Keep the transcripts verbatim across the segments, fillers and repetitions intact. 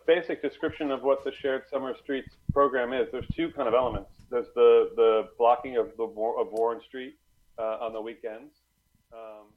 basic description of what the Shared Summer Streets program is, there's two kind of elements. There's the, the blocking of the of Warren Street uh, on the weekends. Um,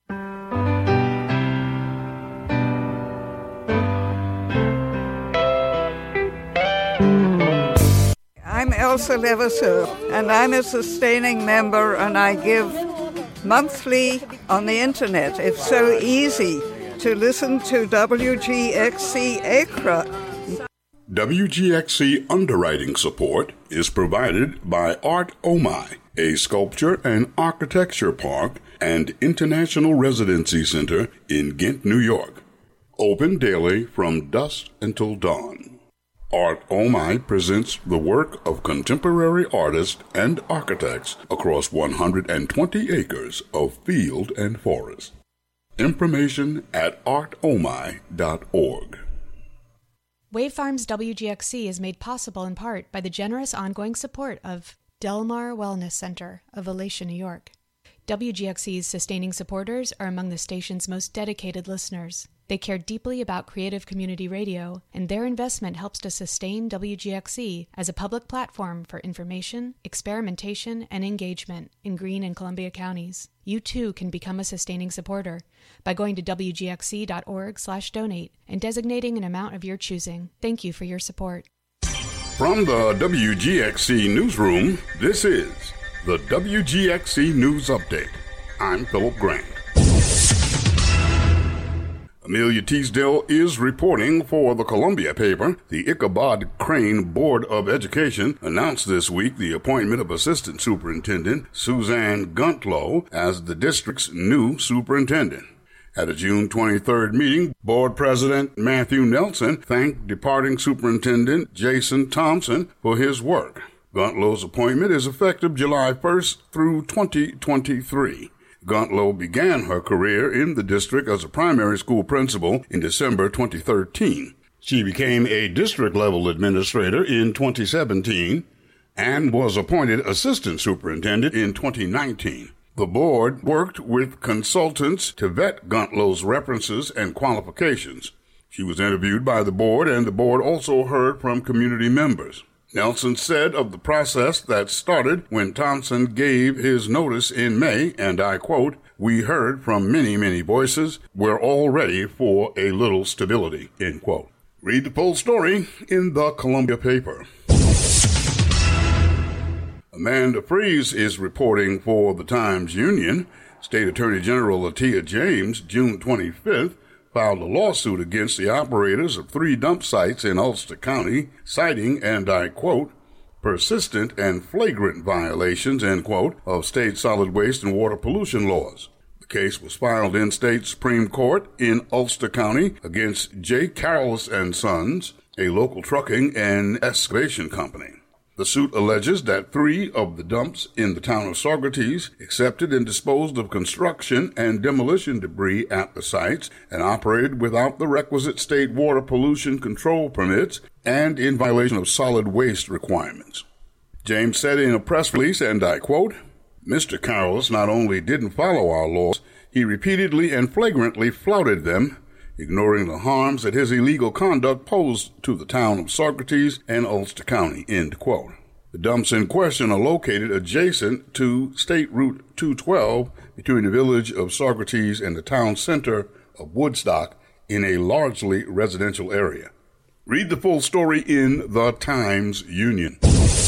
I'm Elsa Levasseur, and I'm a sustaining member, and I give monthly on the internet. It's so easy to listen to W G X C Accra. W G X C underwriting support is provided by Art Omai, a sculpture and architecture park and international residency center in Ghent, New York. Open daily from dusk until dawn. Art Omai presents the work of contemporary artists and architects across one hundred twenty acres of field and forest. Information at art omai dot org. Wave Farms W G X C is made possible in part by the generous ongoing support of Delmar Wellness Center of Alatia, New York. W G X C's sustaining supporters are among the station's most dedicated listeners. They care deeply about creative community radio, and their investment helps to sustain W G X C as a public platform for information, experimentation, and engagement in Greene and Columbia counties. You too can become a sustaining supporter by going to w g x c dot org slash donate and designating an amount of your choosing. Thank you for your support. From the W G X C Newsroom, this is the W G X C News Update. I'm Philip Grant. Amelia Teasdale is reporting for the Columbia paper. The Ichabod Crane Board of Education announced this week the appointment of Assistant Superintendent Suzanne Guntlow as the district's new superintendent. At a June twenty-third meeting, Board President Matthew Nelson thanked departing Superintendent Jason Thompson for his work. Guntlow's appointment is effective July first through twenty twenty-three. Guntlow began her career in the district as a primary school principal in December twenty thirteen. She became a district-level administrator in twenty seventeen and was appointed assistant superintendent in twenty nineteen. The board worked with consultants to vet Guntlow's references and qualifications. She was interviewed by the board, and the board also heard from community members. Nelson said of the process that started when Thompson gave his notice in May, and I quote, "We heard from many, many voices. We're all ready for a little stability," end quote. Read the full story in the Columbia paper. Amanda Freeze is reporting for the Times-Union. State Attorney General Latia James, June twenty-fifth, filed a lawsuit against the operators of three dump sites in Ulster County, citing, and I quote, persistent and flagrant violations, end quote, of state solid waste and water pollution laws. The case was filed in state Supreme Court in Ulster County against J. Carroll's and Sons, a local trucking and excavation company. The suit alleges that three of the dumps in the town of Saugerties accepted and disposed of construction and demolition debris at the sites and operated without the requisite state water pollution control permits and in violation of solid waste requirements. James said in a press release, and I quote, Mister Carroll's not only didn't follow our laws, he repeatedly and flagrantly flouted them, ignoring the harms that his illegal conduct posed to the town of Saugerties and Ulster County, end quote. The dumps in question are located adjacent to State Route two twelve between the village of Saugerties and the town center of Woodstock in a largely residential area. Read the full story in the Times-Union.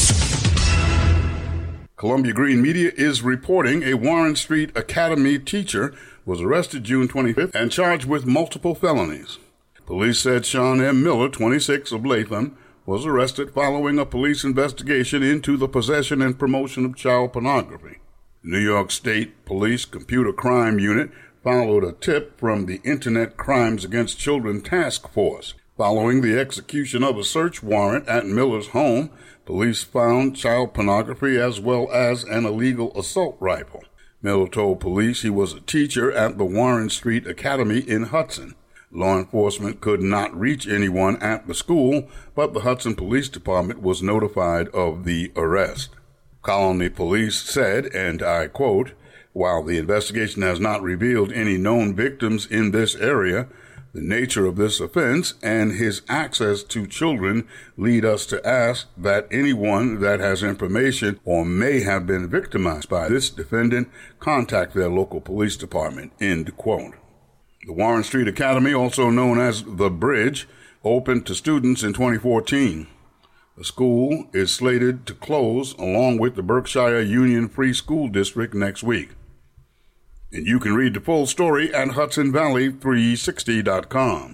Columbia Green Media is reporting a Warren Street Academy teacher was arrested June twenty-fifth and charged with multiple felonies. Police said Sean M. Miller, twenty-six, of Latham, was arrested following a police investigation into the possession and promotion of child pornography. The New York State Police Computer Crime Unit followed a tip from the Internet Crimes Against Children Task Force. Following the execution of a search warrant at Miller's home, police found child pornography as well as an illegal assault rifle. Miller told police he was a teacher at the Warren Street Academy in Hudson. Law enforcement could not reach anyone at the school, but the Hudson Police Department was notified of the arrest. Colony Police said, and I quote, while the investigation has not revealed any known victims in this area, The nature of this offense and his access to children lead us to ask that anyone that has information or may have been victimized by this defendant contact their local police department, end quote. The Warren Street Academy, also known as The Bridge, opened to students in twenty fourteen. The school is slated to close along with the Berkshire Union Free School District next week. And you can read the full story at Hudson Valley three sixty dot com.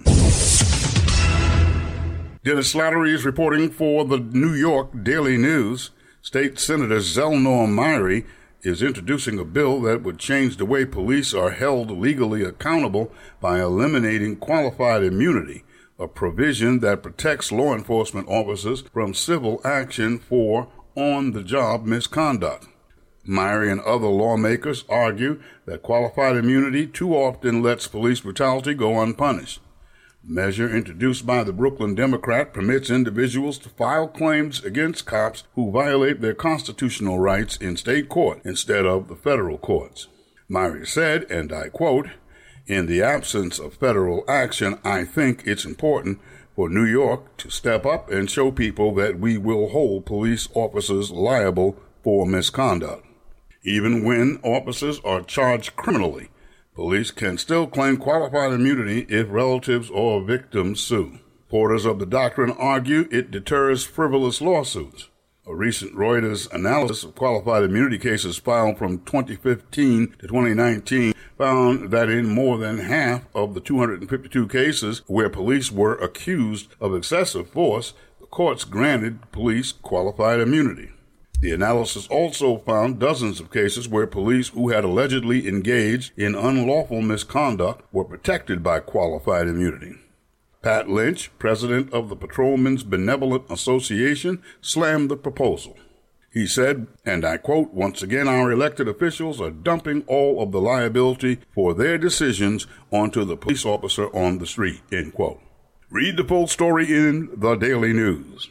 Dennis Slattery is reporting for the New York Daily News. State Senator Zelnor Myrie is introducing a bill that would change the way police are held legally accountable by eliminating qualified immunity, a provision that protects law enforcement officers from civil action for on-the-job misconduct. Myrie and other lawmakers argue that qualified immunity too often lets police brutality go unpunished. The measure introduced by the Brooklyn Democrat permits individuals to file claims against cops who violate their constitutional rights in state court instead of the federal courts. Myrie said, and I quote, "In the absence of federal action, I think it's important for New York to step up and show people that we will hold police officers liable for misconduct. Even when officers are charged criminally, police can still claim qualified immunity if relatives or victims sue. Supporters of the doctrine argue it deters frivolous lawsuits. A recent Reuters analysis of qualified immunity cases filed from twenty fifteen to twenty nineteen found that in more than half of the two hundred fifty-two cases where police were accused of excessive force, the courts granted police qualified immunity. The analysis also found dozens of cases where police who had allegedly engaged in unlawful misconduct were protected by qualified immunity. Pat Lynch, president of the Patrolmen's Benevolent Association, slammed the proposal. He said, and I quote, "Once again, our elected officials are dumping all of the liability for their decisions onto the police officer on the street," end quote. Read the full story in the Daily News.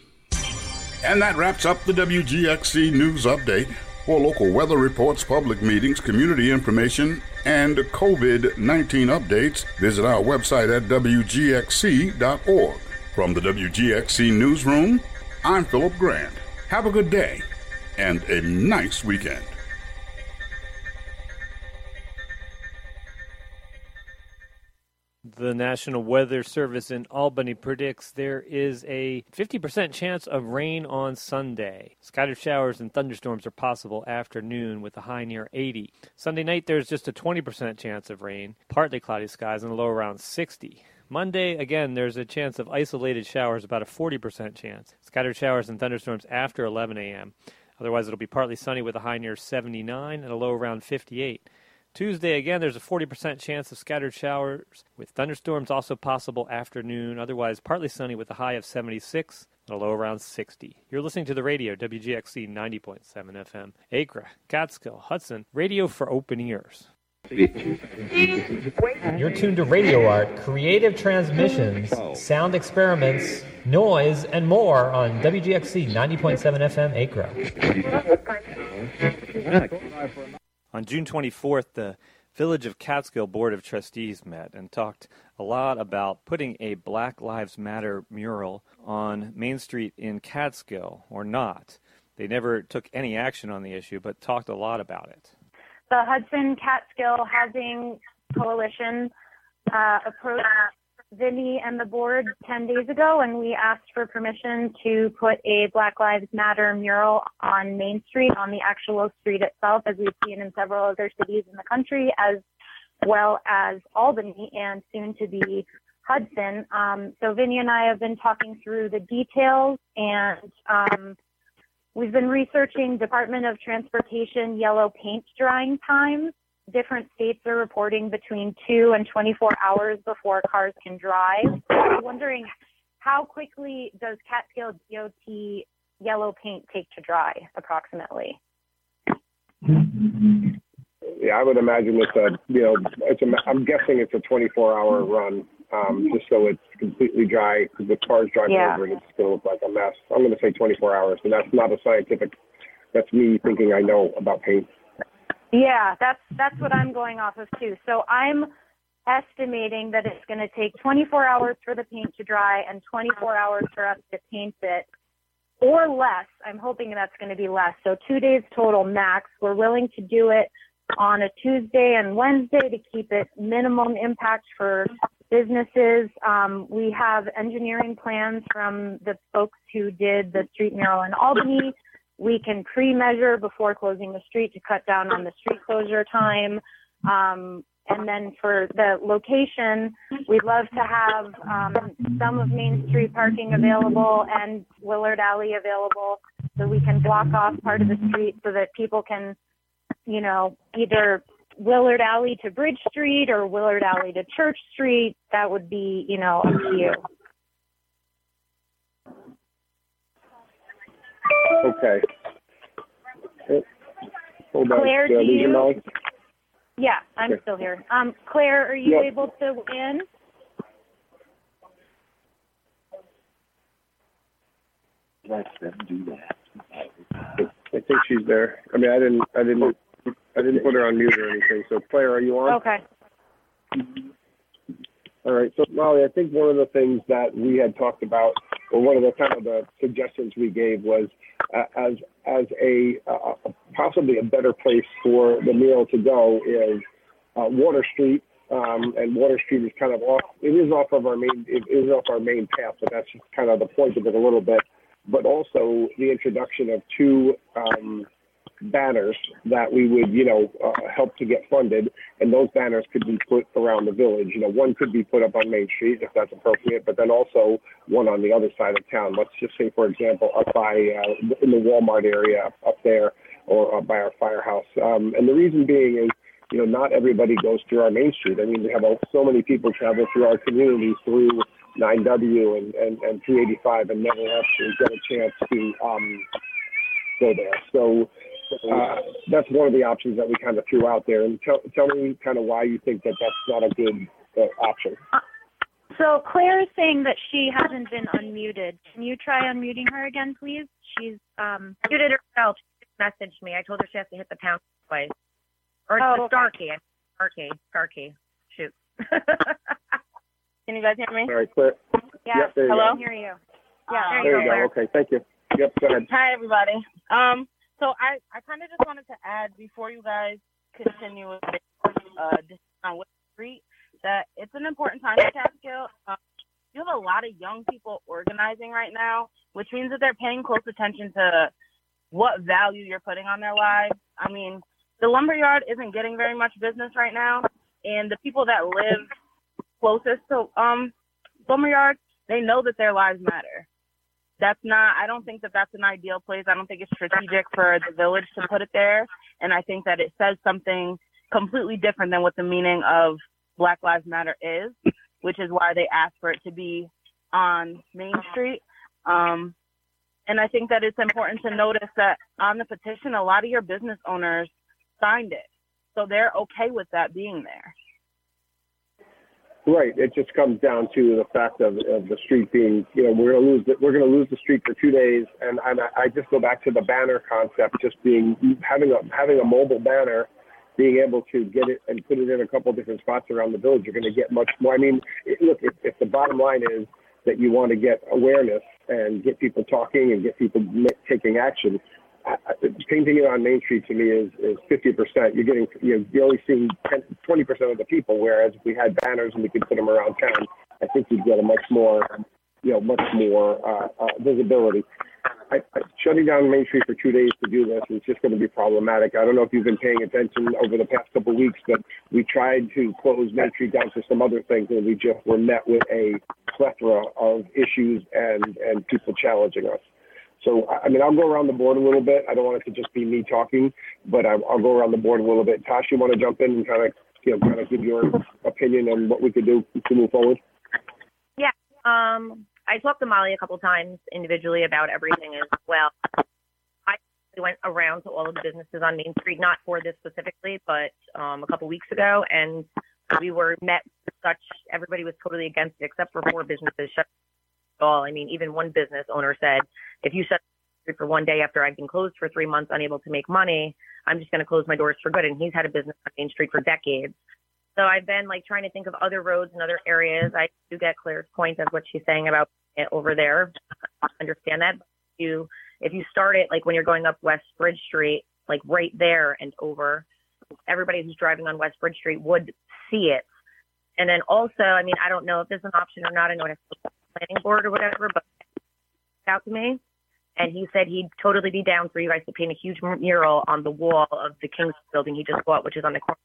And that wraps up the W G X C News Update. For local weather reports, public meetings, community information, and COVID nineteen updates, visit our website at W G X C dot org. From the W G X C Newsroom, I'm Philip Grant. Have a good day and a nice weekend. The National Weather Service in Albany predicts there is a fifty percent chance of rain on Sunday. Scattered showers and thunderstorms are possible after noon with a high near eighty. Sunday night there's just a twenty percent chance of rain, partly cloudy skies and a low around sixty. Monday, again, there's a chance of isolated showers, about a forty percent chance. Scattered showers and thunderstorms after eleven a.m. Otherwise, it'll be partly sunny with a high near seventy-nine and a low around fifty-eight. Tuesday, again, there's a forty percent chance of scattered showers, with thunderstorms also possible afternoon. Otherwise, partly sunny with a high of seventy-six and a low around sixty. You're listening to the radio, W G X C ninety point seven F M. Acre, Catskill, Hudson, radio for open ears. You're tuned to Radio Art, creative transmissions, sound experiments, noise, and more on W G X C ninety point seven F M Acre. On June twenty-fourth, the Village of Catskill Board of Trustees met and talked a lot about putting a Black Lives Matter mural on Main Street in Catskill, or not. They never took any action on the issue, but talked a lot about it. The Hudson Catskill Housing Coalition uh, approached Vinny and the board ten days ago, and we asked for permission to put a Black Lives Matter mural on Main Street, on the actual street itself, as we've seen in several other cities in the country, as well as Albany and soon to be Hudson. Um, so Vinny and I have been talking through the details, and um, we've been researching Department of Transportation yellow paint drying times. Different states are reporting between two and twenty-four hours before cars can dry. I'm wondering, how quickly does Catskill D O T yellow paint take to dry, approximately? Yeah, I would imagine it's a, you know, it's a, I'm guessing it's a twenty-four hour run, um, just so it's completely dry, because the car's driving Yeah. over it, it's going to look like a mess. I'm going to say twenty-four hours, and that's not a scientific, that's me thinking I know about paint. Yeah, that's that's what I'm going off of too. So I'm estimating that it's going to take twenty-four hours for the paint to dry and twenty-four hours for us to paint it, or less. I'm hoping that's going to be less. So two days total max. We're willing to do it on a Tuesday and Wednesday to keep it minimum impact for businesses. Um, we have engineering plans from the folks who did the street mural in Albany. We can pre-measure before closing the street to cut down on the street closure time. Um, and then for the location, we'd love to have um, some of Main Street parking available and Willard Alley available so we can block off part of the street so that people can, you know, either Willard Alley to Bridge Street or Willard Alley to Church Street. That would be, you know, up to you. Okay. Hold on. Claire, uh, do you? Molly? Yeah, I'm Okay. still here. Um, Claire, are you Yep. able to in? Let them do that. I think she's there. I mean, I didn't, I didn't, I didn't put her on mute or anything. So, Claire, are you on? Okay. All right. So, Molly, I think one of the things that we had talked about, or one of the kind of the suggestions we gave was uh, as as a uh, possibly a better place for the meal to go is uh, Water Street. Um, and Water Street is kind of off. It is off of our main. It is off our main path, but that's just kind of the point of it a little bit. But also the introduction of two um, banners that we would, you know, uh, help to get funded, and those banners could be put around the village. You know, one could be put up on Main Street if that's appropriate, but then also one on the other side of town. Let's just say, for example, up by uh, in the Walmart area up there, or up by our firehouse. Um, and the reason being is, you know, not everybody goes through our Main Street. I mean, we have uh, so many people travel through our community through nine W and, and, and three eighty-five and never actually get a chance to um, go there. So uh, that's one of the options that we kind of threw out there. And tell, tell me kind of why you think that that's not a good uh, option. Uh, so Claire is saying that she hasn't been unmuted. Can you try unmuting her again, please? She's um, muted herself. She just messaged me. I told her she has to hit the pound twice. Or oh, the okay. star key. Star key. Star key. Shoot. Can you guys hear me? All right, Claire. Yeah, yep, there you hello? I can hear you. Yeah, Uh, there, There you you go. go. Okay, thank you. Yep, go ahead. Hi, everybody. Um, so I, I kind of just wanted to add, before you guys continue with uh, on West Street, that it's an important time for Catskill. Um, you have a lot of young people organizing right now, which means that they're paying close attention to what value you're putting on their lives. I mean, the lumberyard isn't getting very much business right now, and the people that live closest to um lumberyard, they know that their lives matter. That's not, I don't think that that's an ideal place. I don't think it's strategic for the village to put it there, and I think that it says something completely different than what the meaning of Black Lives Matter is, which is why they asked for it to be on Main Street. Um, and I think that it's important to notice that on the petition, a lot of your business owners signed it. So they're okay with that being there. Right. It just comes down to the fact of, of the street being, you know, we're going to lose the, we're going to lose the street for two days. And, and I, I just go back to the banner concept, just being, having a, having a mobile banner, being able to get it and put it in a couple of different spots around the village, you're going to get much more. I mean, it, look, if, if the bottom line is that you want to get awareness and get people talking and get people taking action, I, painting it on Main Street to me is, is fifty percent. You're getting, you know, you're only seeing ten, twenty percent of the people, whereas if we had banners and we could put them around town, I think you'd get a much more, you know, much more uh, uh, visibility. I, I, shutting down Main Street for two days to do this is just going to be problematic. I don't know if you've been paying attention over the past couple of weeks, but we tried to close Main Street down for some other things, and we just were met with a plethora of issues and, and people challenging us. So, I mean, I'll go around the board a little bit. I don't want it to just be me talking, but I'll, I'll go around the board a little bit. Tosh, you want to jump in and kind of, you know, kind of give your opinion on what we could do to move forward? Yeah. Um, I talked to Molly a couple times individually about everything as well. I went around to all of the businesses on Main Street, not for this specifically, but um, a couple weeks ago, and we were met with such, everybody was totally against it, except for four businesses shut all. I mean, even one business owner said, if you shut for one day after I've been closed for three months, unable to make money, I'm just going to close my doors for good. And he's had a business on Main Street for decades. So I've been like trying to think of other roads and other areas. I do get Claire's point of what she's saying about it over there. I understand that. But you, if you start it like when you're going up West Bridge Street, like right there and over, everybody who's driving on West Bridge Street would see it. And then also, I mean, I don't know if there's an option or not. I know it has to go to the planning board or whatever, but out to me. And he said he'd totally be down for you guys to paint a huge mural on the wall of the King's building he just bought, which is on the corner.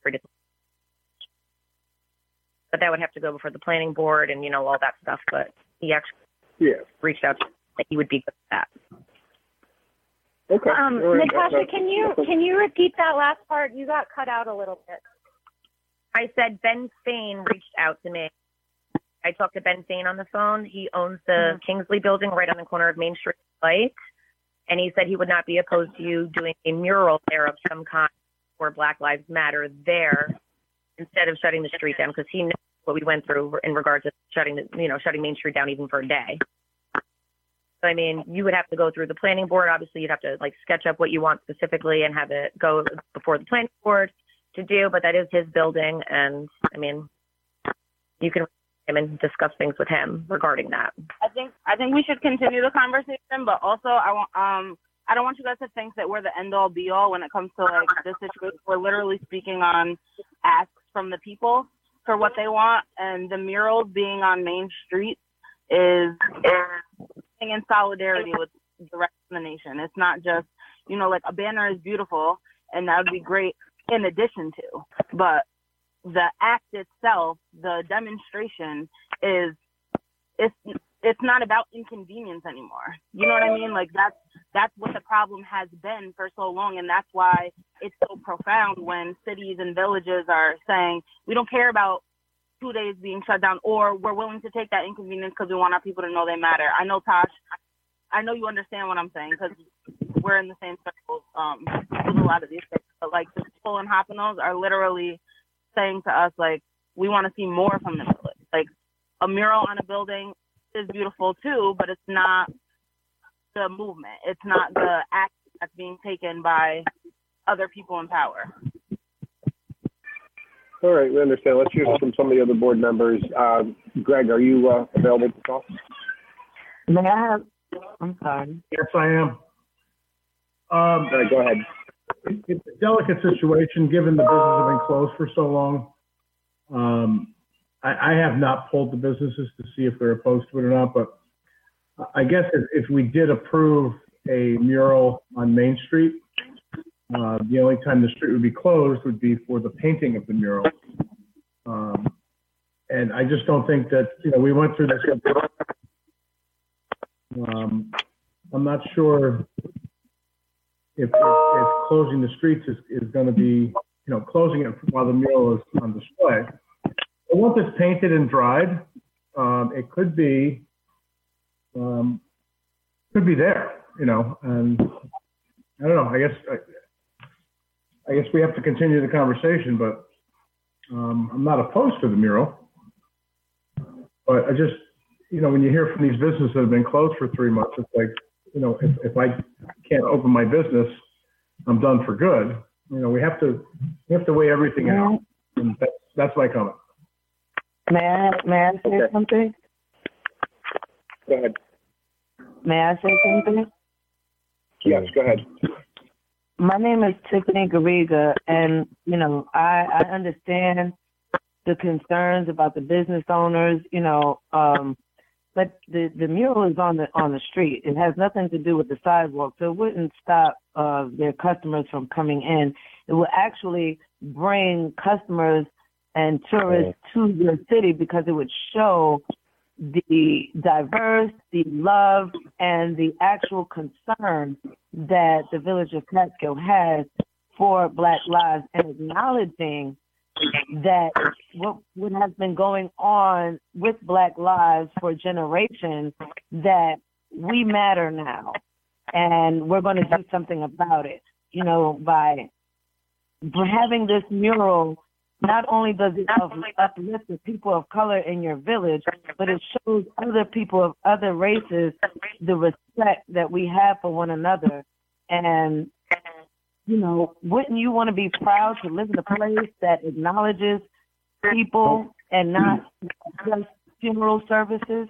But that would have to go before the planning board and, you know, all that stuff. But he actually yeah. reached out to me that he would be good with that. Okay. Um, right. Natasha, can you can you repeat that last part? You got cut out a little bit. I said Ben Fain reached out to me. I talked to Ben Fain on the phone. He owns the mm-hmm. Kingsley building right on the corner of Main Street and Light. And he said he would not be opposed to you doing a mural there of some kind for Black Lives Matter there, instead of shutting the street down, because he knows what we went through in regards to shutting the, you know, shutting Main Street down even for a day. So, I mean, you would have to go through the planning board. Obviously, you'd have to like sketch up what you want specifically and have it go before the planning board to do. But that is his building, and I mean, you can him and discuss things with him regarding that. I think I think we should continue the conversation, but also I want um. I don't want you guys to think that we're the end-all, be-all when it comes to, like, this situation. We're literally speaking on asks from the people for what they want, and the murals being on Main Street is, is in solidarity with the rest of the nation. It's not just, you know, like, a banner is beautiful, and that would be great in addition to, but the act itself, the demonstration is, it's, it's not about inconvenience anymore. You know what I mean? Like that's, that's what the problem has been for so long. And that's why it's so profound when cities and villages are saying, we don't care about two days being shut down, or we're willing to take that inconvenience because we want our people to know they matter. I know, Tosh, I know you understand what I'm saying because we're in the same circles um, with a lot of these things. But like the people in Hapanos are literally saying to us, like, we want to see more from the village. Like a mural on a building is beautiful too, but it's not the movement. It's not the act that's being taken by other people in power. All right, we understand. Let's hear from some of the other board members. Uh, Greg, are you uh, available to talk? May I have? I'm sorry. Yes, I am. Um, All right, go ahead. It, it's a delicate situation given the business has been closed for so long. Um, I, I have not polled the businesses to see if they're opposed to it or not, but I guess if, if we did approve a mural on Main Street, uh, the only time the street would be closed would be for the painting of the mural. Um, and I just don't think that, you know, we went through this. Um, I'm not sure if, if, if closing the streets is, is going to be, you know, closing it while the mural is on display. But once it's painted and dried, um, it could be, um, could be there, you know, and I don't know, I guess, I, I guess we have to continue the conversation, but um, I'm not opposed to the mural. But I just, you know, when you hear from these businesses that have been closed for three months, it's like, you know, if, if I can't open my business, I'm done for good. You know, we have to, we have to weigh everything out. And that's, that's my comment. May I, may I say okay. something? Go ahead. May I say something? Yes, go ahead. My name is Tiffany Garriga, and, you know, I, I understand the concerns about the business owners, you know, um, but the, the mural is on the on the street. It has nothing to do with the sidewalk, so it wouldn't stop uh, their customers from coming in. It will actually bring customers and tourists to your city because it would show the diverse, the love, and the actual concern that the village of Catskill has for Black lives, and acknowledging that what, what has been going on with Black lives for generations, that we matter now, and we're going to do something about it. You know, by having this mural, not only does it uplift the people of color in your village, but it shows other people of other races the respect that we have for one another. And, you know, wouldn't you want to be proud to live in a place that acknowledges people and not just funeral services?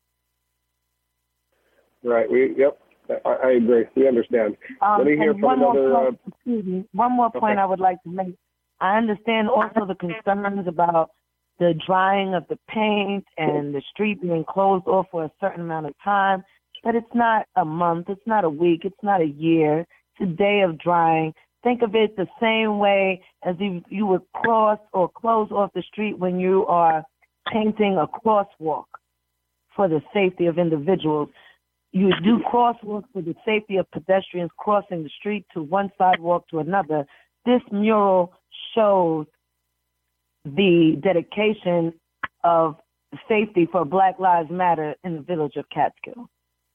Right. We. Yep. I, I agree. We understand. Um, Let me hear and from one another. More Uh, point, excuse me, one more point okay. I would like to make. I understand also the concerns about the drying of the paint and the street being closed off for a certain amount of time, but it's not a month, it's not a week, it's not a year. It's a day of drying. Think of it the same way as if you would cross or close off the street when you are painting a crosswalk for the safety of individuals. You do crosswalks for the safety of pedestrians crossing the street to one sidewalk to another. This mural shows the dedication of safety for Black Lives Matter in the village of Catskill.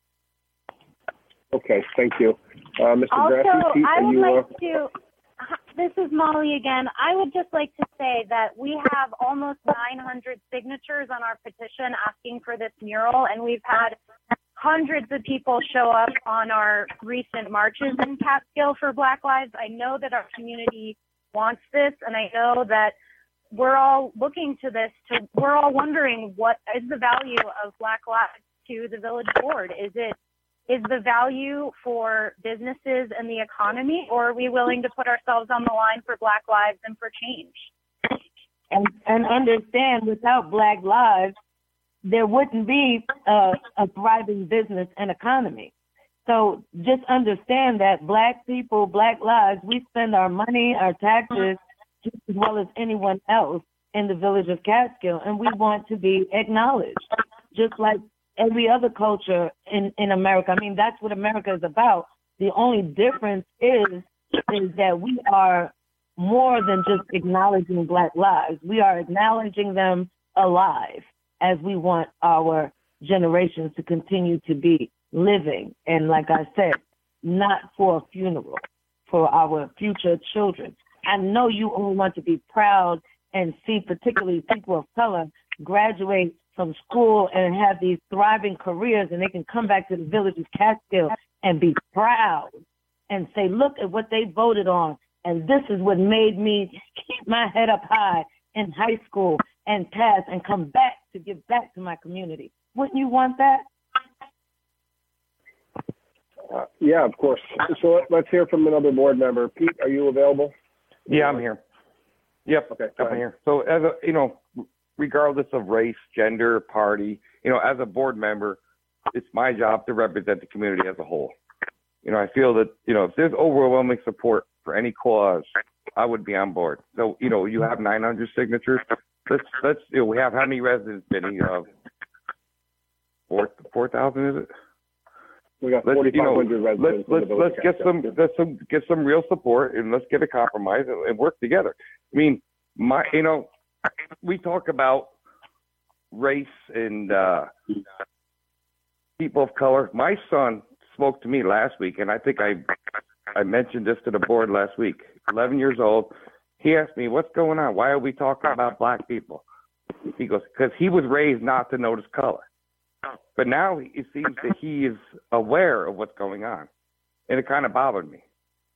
Okay, thank you. Uh, Mister Also, Grassi, Pete, I are would you, like uh, to, this is Molly again. I would just like to say that we have almost nine hundred signatures on our petition asking for this mural, and we've had hundreds of people show up on our recent marches in Catskill for Black Lives. I know that our community wants this, and I know that we're all looking to this to, we're all wondering what is the value of Black Lives to the village board? Is it, is the value for businesses and the economy, or are we willing to put ourselves on the line for Black lives and for change? And, and understand, without Black lives, there wouldn't be a, a thriving business and economy. So just understand that Black people, Black lives, we spend our money, our taxes, just as well as anyone else in the village of Catskill, and we want to be acknowledged, just like every other culture in, in America. I mean, that's what America is about. The only difference is, is that we are more than just acknowledging Black lives. We are acknowledging them alive, as we want our generations to continue to be living. And like I said, not for a funeral, for our future children. I know you all want to be proud and see particularly people of color graduate from school and have these thriving careers, and they can come back to the village of Catskill and be proud and say, look at what they voted on. And this is what made me keep my head up high in high school and pass and come back to give back to my community. Wouldn't you want that? uh, yeah, of course. So let, let's hear from another board member. Pete, are you available? Yeah, I'm here. Yep, Okay, I'm ahead. here. So as a, you know, regardless of race, gender, party, you know, as a board member, it's my job to represent the community as a whole. You know, I feel that, you know, if there's overwhelming support for any cause, I would be on board. So, you know, you have nine hundred signatures. Let's, let's, you know, we have how many residents, Vinny? Uh, four, four thousand, is it? We got Let's, you know, forty-five hundred let's, residents. in let's, the village let's of get Catskill. some, let's some, get some real support, and let's get a compromise and, and work together. I mean, my, you know, we talk about race and uh, people of color. My son spoke to me last week, and I think I I mentioned this to the board last week. eleven years old. He asked me, what's going on? Why are we talking about Black people? He goes, because he was raised not to notice color. But now it seems that he is aware of what's going on. And it kind of bothered me.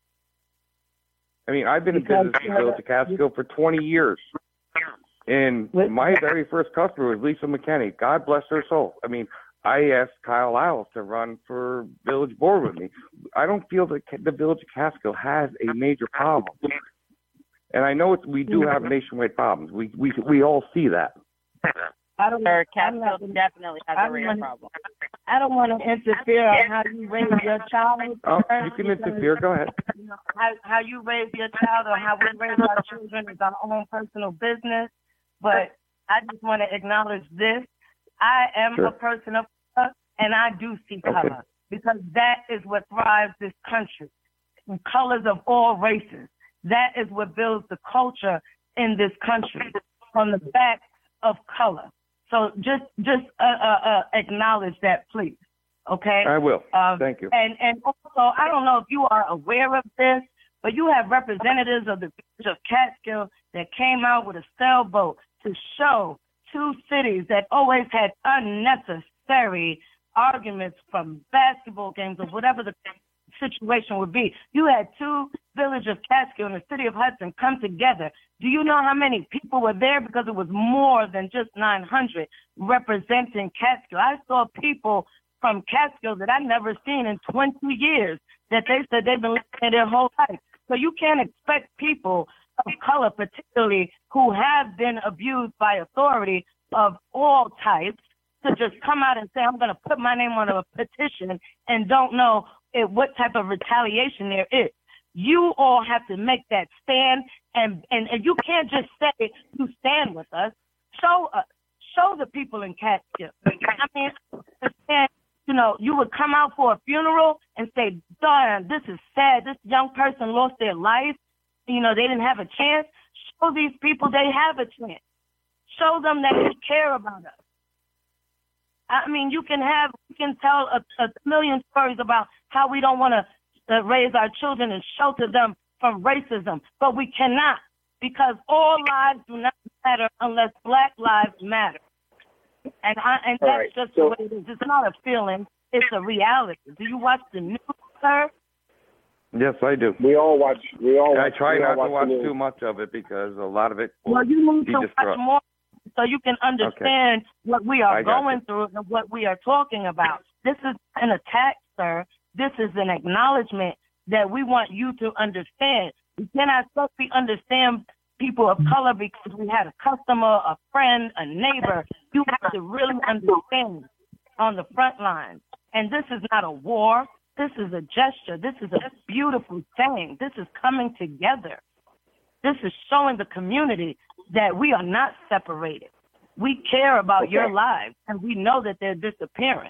I mean, I've been in business in the village of Catskill for twenty years. And my very first customer was Lisa McKinney. God bless her soul. I mean, I asked Kyle Lyles to run for village board with me. I don't feel that the village of Catskill has a major problem. And I know it's, we do have nationwide problems. We we we all see that. I don't. Sir, I'm not- Catskill definitely has I a don't real wanna- problem. I don't want to interfere on how you raise your child. Oh, you can interfere. Go ahead. You know, how, how you raise your child or how we raise our children is our own personal business. But I just want to acknowledge this. I am Sure. a person of color, and I do see color Okay. because that is what thrives this country. Colors of all races. That is what builds the culture in this country on the back of color. So just just uh, uh, uh, acknowledge that, please. Okay? I will. Um, Thank you. And and also, I don't know if you are aware of this, but you have representatives of the village of Catskill that came out with a sailboat to show two cities that always had unnecessary arguments from basketball games or whatever the situation would be. You had two village of Catskill and the city of Hudson come together, do you know how many people were there? Because it was more than just nine hundred representing Catskill. I saw people from Catskill that I've never seen in twenty years that they said they've been living there their whole life. So you can't expect people of color, particularly who have been abused by authority of all types, to just come out and say, I'm going to put my name on a petition and don't know it, what type of retaliation there is. You all have to make that stand, and, and, and you can't just say you stand with us. Show us. Show the people in Catskill. I mean, and, you know, you would come out for a funeral and say, darn, this is sad. This young person lost their life. You know, they didn't have a chance. Show these people they have a chance. Show them that you care about us. I mean, you can have, you can tell a, a million stories about how we don't want to uh, raise our children and shelter them from racism, but we cannot, because all lives do not matter unless Black lives matter. And I, and that's right. just so, the way it is. It's not a feeling, it's a reality. Do you watch the news, sir? Yes, I do. We all watch. We all. I watch, try not watch to watch the too much of it because a lot of it. Well, you need to watch destruct. more so you can understand okay. what we are I got going you. through and what we are talking about. This is an attack, sir. This is an acknowledgement that we want you to understand. We cannot simply understand people of color because we had a customer, a friend, a neighbor. You have to really understand on the front line. And this is not a war. This is a gesture. This is a beautiful thing. This is coming together. This is showing the community that we are not separated. We care about okay. your lives, and we know that they're disappearing.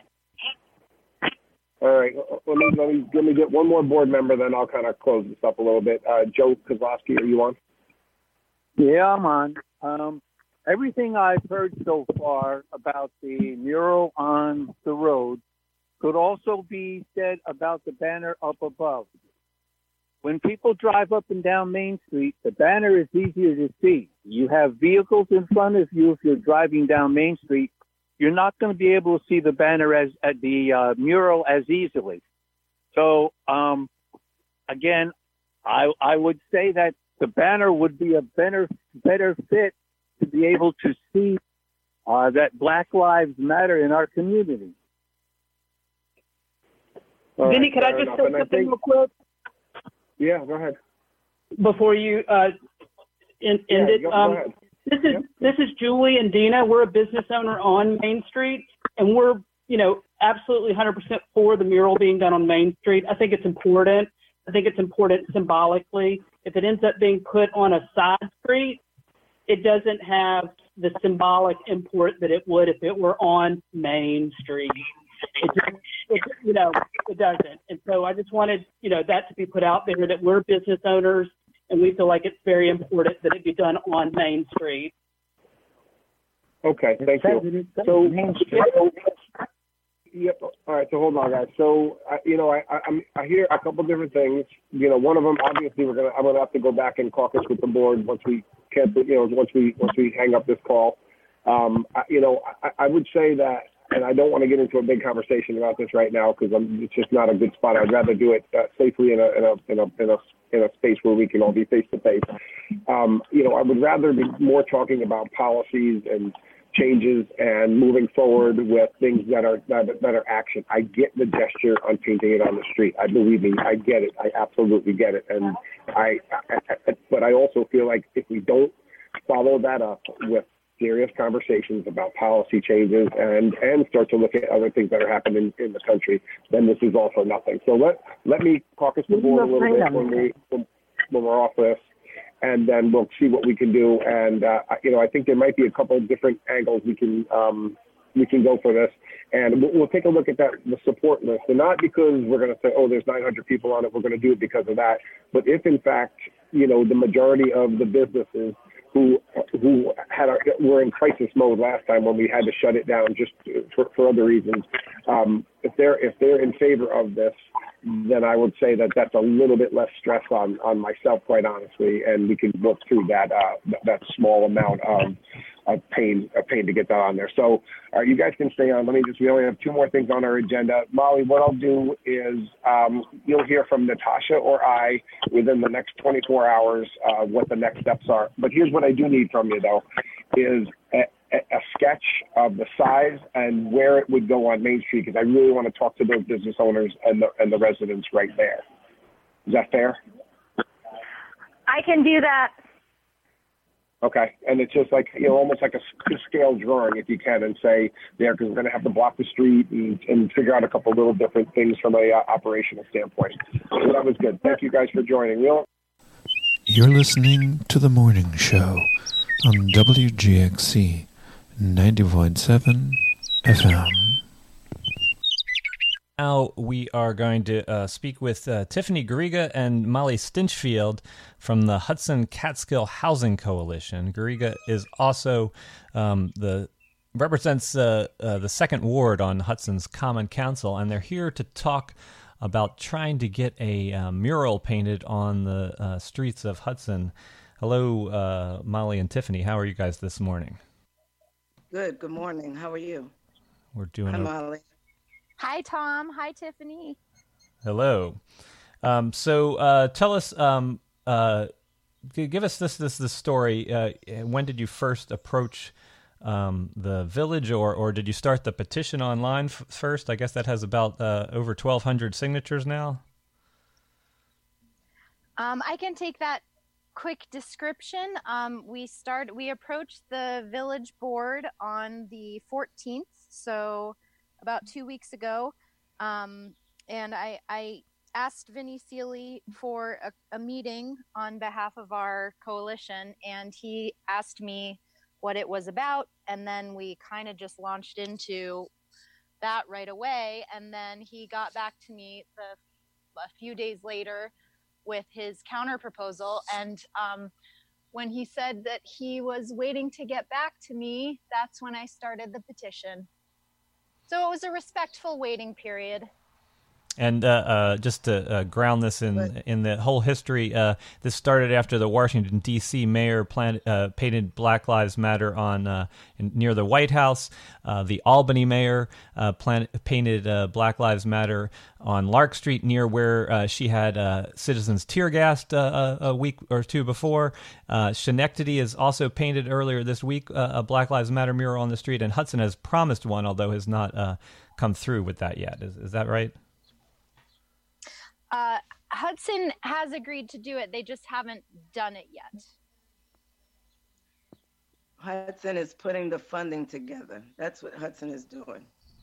All right. Let me, let me, let me get one more board member, then I'll kind of close this up a little bit. Uh, Joe Kozlowski, are you on? Yeah, I'm on. Um, everything I've heard so far about the mural on the road could also be said about the banner up above. When people drive up and down Main Street, the banner is easier to see. You have vehicles in front of you if you're driving down Main Street. You're not going to be able to see the banner as at the uh, mural as easily. So, um, again, I I would say that the banner would be a better better fit to be able to see uh, that Black Lives Matter in our community. All Vinny, right, could I just enough. say And I something think, real quick yeah, go ahead. before you uh, end, end Yeah, it? go, Um, go ahead. This is Yep. this is Julie and Dina. We're a business owner on Main Street, and we're you know absolutely one hundred percent for the mural being done on Main Street. I think it's important. I think it's important symbolically. If it ends up being put on a side street, it doesn't have the symbolic import that it would if it were on Main Street. It just, it, you know, it doesn't. And so I just wanted, you know, that to be put out there that we're business owners and we feel like it's very important that it be done on Main Street. Okay, thank you. So, so, yep. All right. So hold on, guys. So, uh, you know, I, I I'm I hear a couple different things. You know, one of them, obviously, we're gonna I'm gonna have to go back and caucus with the board once we can. You know, once we once we hang up this call. Um, I, you know, I, I would say that, and I don't want to get into a big conversation about this right now because it's just not a good spot. I'd rather do it uh, safely in a in a in a in a in a space where we can all be face to face. Um, you know, I would rather be more talking about policies and changes and moving forward with things that are that, that are action. I get the gesture on painting it on the street. I believe me, I get it. I absolutely get it. And I, I, I but I also feel like if we don't follow that up with serious conversations about policy changes and and start to look at other things that are happening in the country, then this is all for nothing. So let let me caucus the board a little bit when we when, when we're off this, and then we'll see what we can do. And uh, you know, I think there might be a couple of different angles we can um, we can go for this, and we'll, we'll take a look at that the support list, and not because we're going to say, oh, there's nine hundred people on it, we're going to do it because of that, but if in fact, you know, the majority of the businesses who who had our, were in crisis mode last time when we had to shut it down just for, for other reasons. Um, if they're if they're in favor of this, then I would say that that's a little bit less stress on, on myself, quite honestly, and we can work through that uh, that small amount of a pain, a pain to get that on there. So, uh, you guys can stay on. Let me just, we only have two more things on our agenda. Molly, what I'll do is, um, you'll hear from Natasha or I within the next twenty-four hours, uh, what the next steps are. But here's what I do need from you though, is a, a sketch of the size and where it would go on Main Street, because I really want to talk to those business owners and the, and the residents right there. Is that fair? I can do that. Okay, and it's just like, you know, almost like a scale drawing, if you can, and say there, because we're going to have to block the street and, and figure out a couple little different things from a uh, operational standpoint. So that was good. Thank you guys for joining. We'll... You're listening to The Morning Show on W G X C ninety point seven F M. Now we are going to uh, speak with uh, Tiffany Garriga and Molly Stinchfield from the Hudson Catskill Housing Coalition. Garriga is also um, the represents uh, uh, the second ward on Hudson's Common Council, and they're here to talk about trying to get a uh, mural painted on the uh, streets of Hudson. Hello, uh, Molly and Tiffany. How are you guys this morning? Good. Good morning. How are you? We're doing. Hi, okay. Molly. Hi, Tom. Hi, Tiffany. Hello. Um, so uh, tell us, um, uh, give us this this this story. Uh, when did you first approach um, the village, or or did you start the petition online f- first? I guess that has about uh, over twelve hundred signatures now. Um, I can take that quick description. Um, we start. We approached the village board on the fourteenth, so about two weeks ago, um, and I, I asked Vinny Seeley for a, a meeting on behalf of our coalition, and he asked me what it was about, and then we kind of just launched into that right away, and then he got back to me the, a few days later with his counter proposal, and um, when he said that he was waiting to get back to me, that's when I started the petition. So it was a respectful waiting period. And uh, uh, just to uh, ground this in in the whole history, uh, this started after the Washington, D C mayor plan, uh, painted Black Lives Matter on uh, in, near the White House. Uh, the Albany mayor uh, plan, painted uh, Black Lives Matter on Lark Street near where uh, she had uh, citizens tear gassed uh, a, a week or two before. Uh, Schenectady has also painted earlier this week uh, a Black Lives Matter mural on the street, and Hudson has promised one, although has not uh, come through with that yet. Is, is that right? Uh, Hudson has agreed to do it. They just haven't done it yet. Hudson is putting the funding together. That's what Hudson is doing.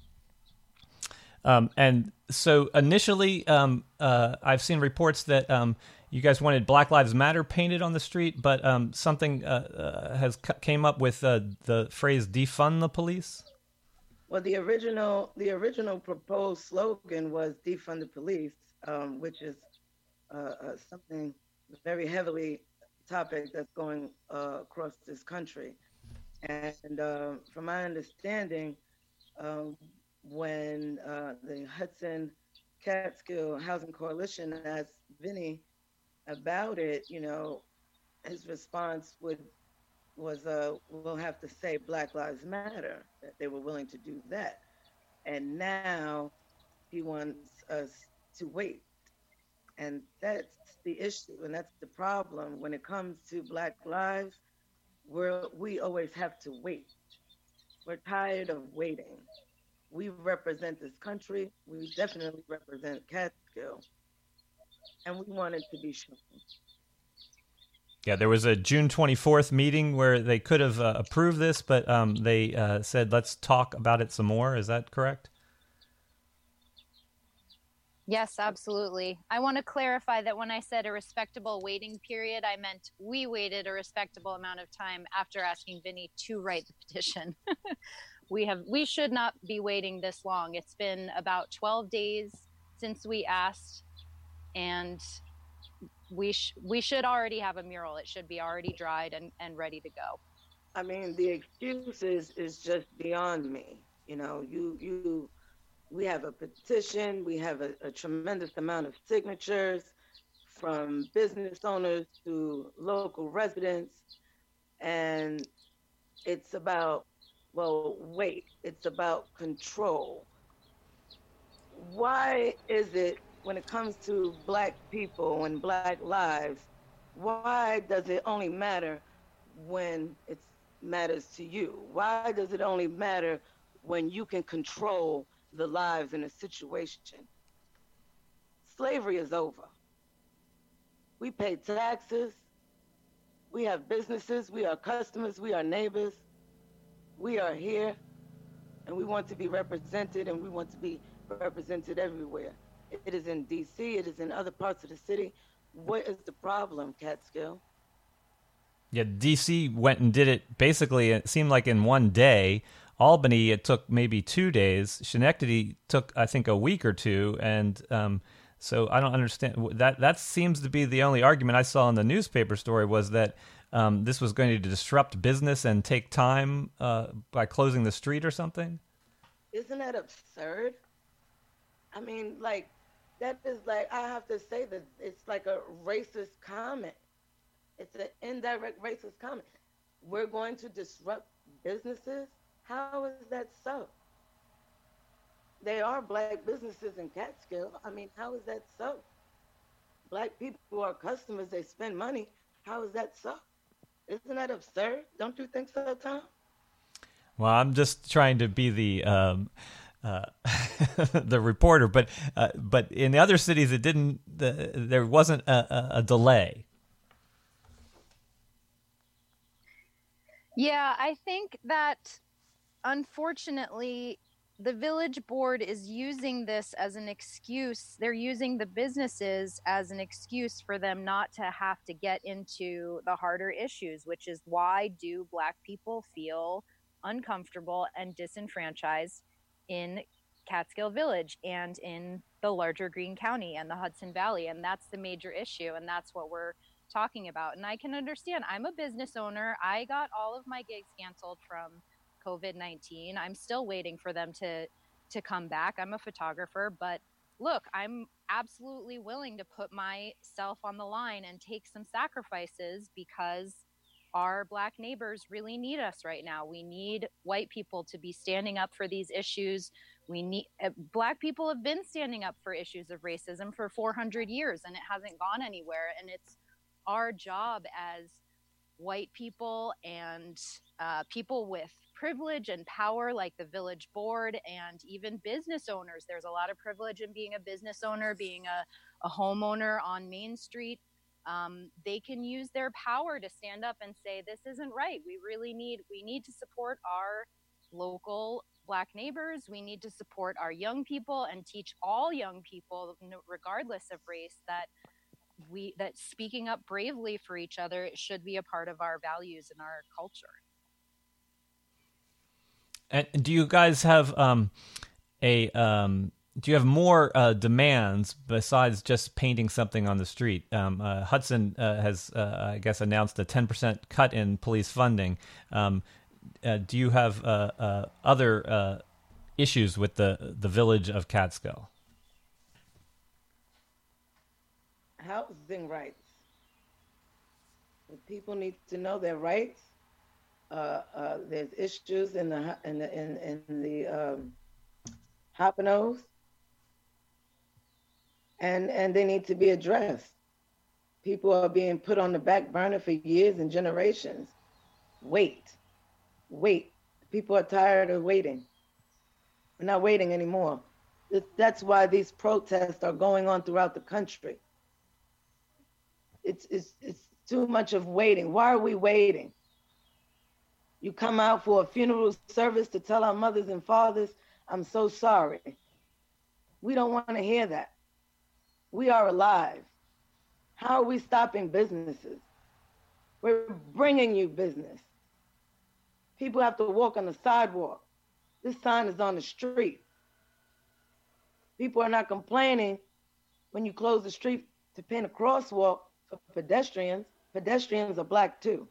Um, and so initially, um, uh, I've seen reports that um, you guys wanted Black Lives Matter painted on the street, but um, something uh, uh, has c- came up with uh, the phrase "defund the police." Well, the original the original proposed slogan was "defund the police." Um, which is uh, uh, something very heavily topic that's going uh, across this country. And uh, from my understanding, um, when uh, the Hudson Catskill Housing Coalition asked Vinny about it, you know, his response would was, uh, we'll have to say Black Lives Matter, that they were willing to do that. And now he wants us to wait. And that's the issue, and that's the problem. When it comes to Black lives, we're, we always have to wait. We're tired of waiting. We represent this country. We definitely represent Catskill. And we want it to be shown. Yeah, there was a June twenty-fourth meeting where they could have uh, approved this, but um, they uh, said, let's talk about it some more. Is that correct? Yes, absolutely. I want to clarify that when I said a respectable waiting period, I meant we waited a respectable amount of time after asking Vinny to write the petition. we have we should not be waiting this long. It's been about twelve days since we asked, and we sh- we should already have a mural. It should be already dried and, and ready to go. I mean, the excuses is just beyond me. You know, you you. We have a petition. We have a, a tremendous amount of signatures from business owners to local residents. And it's about, well, wait, it's about control. Why is it when it comes to black people and black lives, why does it only matter when it matters to you? Why does it only matter when you can control the lives in a situation? Slavery is over. We pay taxes. We have businesses. We are customers. We are neighbors. We are here, and we want to be represented, and we want to be represented everywhere. It is in D C. It is in other parts of the city. What is the problem, Catskill? Yeah, D C went and did it basically, it seemed like in one day. Albany, it took maybe two days. Schenectady took, I think, a week or two. And um, so I don't understand. That that seems to be the only argument I saw in the newspaper story was that um, this was going to disrupt business and take time uh, by closing the street or something. Isn't that absurd? I mean, like, that is like, I have to say that it's like a racist comment. It's an indirect racist comment. We're going to disrupt businesses? How is that so? They are black businesses in Catskill. I mean, how is that so? Black people are customers. They spend money. How is that so? Isn't that absurd? Don't you think so, Tom? Well, I'm just trying to be the um, uh, the reporter, but uh, but in the other cities, it didn't. The, there wasn't a, a, a delay. Yeah, I think that unfortunately, the village board is using this as an excuse. They're using the businesses as an excuse for them not to have to get into the harder issues, which is why do Black people feel uncomfortable and disenfranchised in Catskill Village and in the larger Greene County and the Hudson Valley. And that's the major issue. And that's what we're talking about. And I can understand. I'm a business owner. I got all of my gigs canceled from COVID nineteen. I'm still waiting for them to, to come back. I'm a photographer, but look, I'm absolutely willing to put myself on the line and take some sacrifices because our Black neighbors really need us right now. We need white people to be standing up for these issues. We need uh, Black people have been standing up for issues of racism for four hundred years, and it hasn't gone anywhere. And it's our job as white people and uh, people with privilege and power, like the village board and even business owners. There's a lot of privilege in being a business owner, being a, a homeowner on Main Street. Um, they can use their power to stand up and say, this isn't right. We really need, we need to support our local Black neighbors. We need to support our young people and teach all young people, regardless of race, that we, that speaking up bravely for each other should be a part of our values and our culture. And do you guys have um, a, um, do you have more uh, demands besides just painting something on the street? Um, uh, Hudson uh, has, uh, I guess, announced a ten percent cut in police funding. Um, uh, do you have uh, uh, other uh, issues with the, the village of Catskill? Housing rights. The people need to know their rights. Uh, uh, there's issues in the in the in, in the um, Hoppanoes, and and they need to be addressed. People are being put on the back burner for years and generations. Wait, wait. People are tired of waiting. We're not waiting anymore. That's why these protests are going on throughout the country. It's it's it's too much of waiting. Why are we waiting? You come out for a funeral service to tell our mothers and fathers, I'm so sorry. We don't want to hear that. We are alive. How are we stopping businesses? We're bringing you business. People have to walk on the sidewalk. This sign is on the street. People are not complaining when you close the street to paint a crosswalk for pedestrians. Pedestrians are Black too.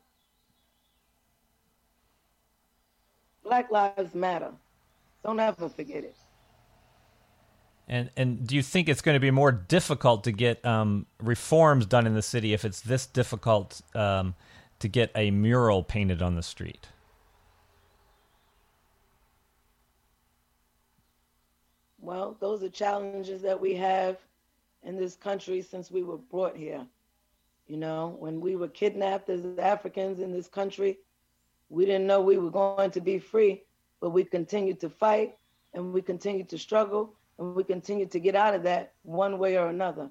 Black lives matter. Don't ever forget it. And and do you think it's going to be more difficult to get um, reforms done in the city if it's this difficult um, to get a mural painted on the street? Well, those are challenges that we have in this country since we were brought here. You know, when we were kidnapped as Africans in this country, we didn't know we were going to be free, but we continued to fight and we continued to struggle and we continued to get out of that one way or another.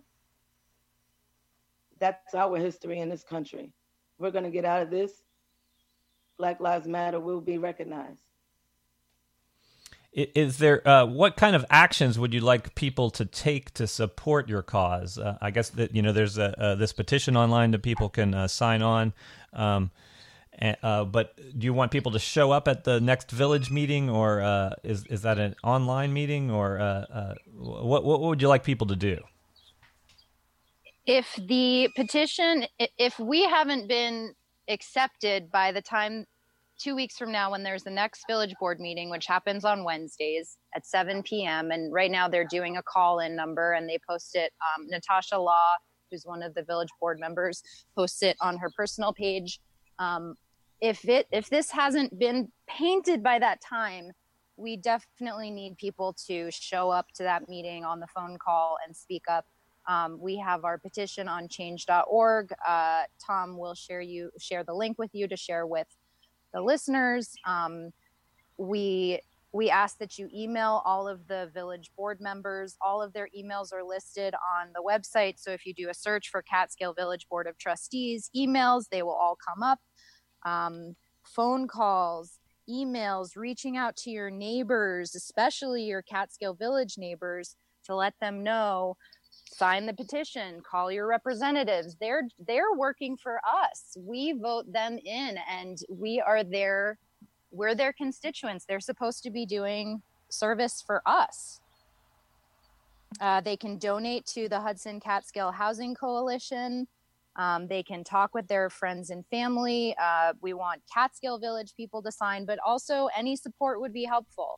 That's our history in this country. We're going to get out of this. Black Lives Matter will be recognized. Is there uh, what kind of actions would you like people to take to support your cause? Uh, I guess that you know there's a, uh, this petition online that people can uh, sign on. Um, and, uh, but do you want people to show up at the next village meeting, or uh, is is that an online meeting, or uh, uh, what what would you like people to do? If the petition, if we haven't been accepted by the time two weeks from now, when there's the next village board meeting, which happens on Wednesdays at seven p.m. And right now they're doing a call-in number and they post it. Um, Natasha Law, who's one of the village board members, posts it on her personal page. Um, if it if this hasn't been painted by that time, we definitely need people to show up to that meeting on the phone call and speak up. Um, we have our petition on change dot org. Uh, Tom will share you share the link with you to share with the listeners. Um, we we ask that you email all of the village board members. All of their emails are listed on the website. So if you do a search for Catskill Village Board of Trustees emails, they will all come up. Um, phone calls, emails, reaching out to your neighbors, especially your Catskill Village neighbors, to let them know. Sign the petition, call your representatives. They're they're working for us. We vote them in and we are their we're their constituents. They're supposed to be doing service for us. Uh, they can donate to the Hudson Catskill Housing Coalition. Um, they can talk with their friends and family. Uh, we want Catskill Village people to sign, but also any support would be helpful.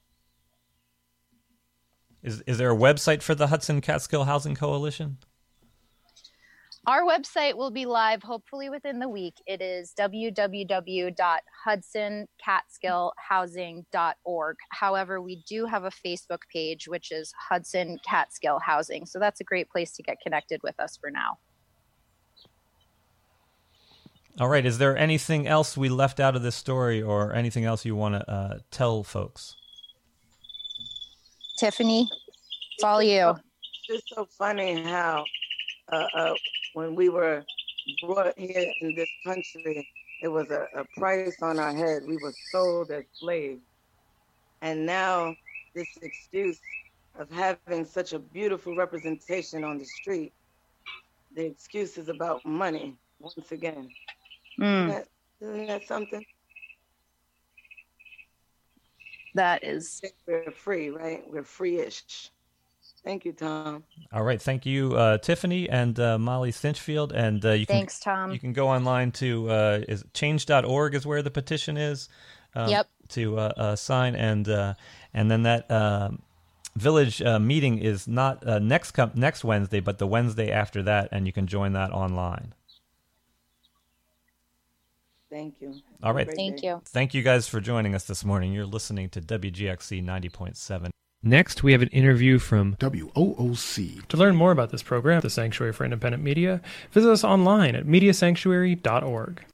Is is there a website for the Hudson Catskill Housing Coalition? Our website will be live hopefully within the week. It is w w w dot hudson catskill housing dot org. However, we do have a Facebook page, which is Hudson Catskill Housing. So that's a great place to get connected with us for now. All right. Is there anything else we left out of this story or anything else you want to uh, tell folks? Tiffany, it's all you. It's so funny how uh, uh, when we were brought here in this country, it was a, a price on our head. We were sold as slaves. And now this excuse of having such a beautiful representation on the street, the excuse is about money once again. Mm. Isn't that, isn't that something? That is. We're free, right? We're free-ish. Thank you, Tom. All right. Thank you, uh, Tiffany and uh, Molly Stinchfield. And uh, you can, Thanks, Tom. You can go online to uh, is change dot org is where the petition is. Um, yep. To uh, uh, sign and uh, and then that uh, village uh, meeting is not uh, next com- next Wednesday, but the Wednesday after that, and you can join that online. Thank you. All right. Thank you. Thank you guys for joining us this morning. You're listening to W G X C ninety point seven. Next, we have an interview from W O O C. To learn more about this program, the Sanctuary for Independent Media, visit us online at media sanctuary dot org.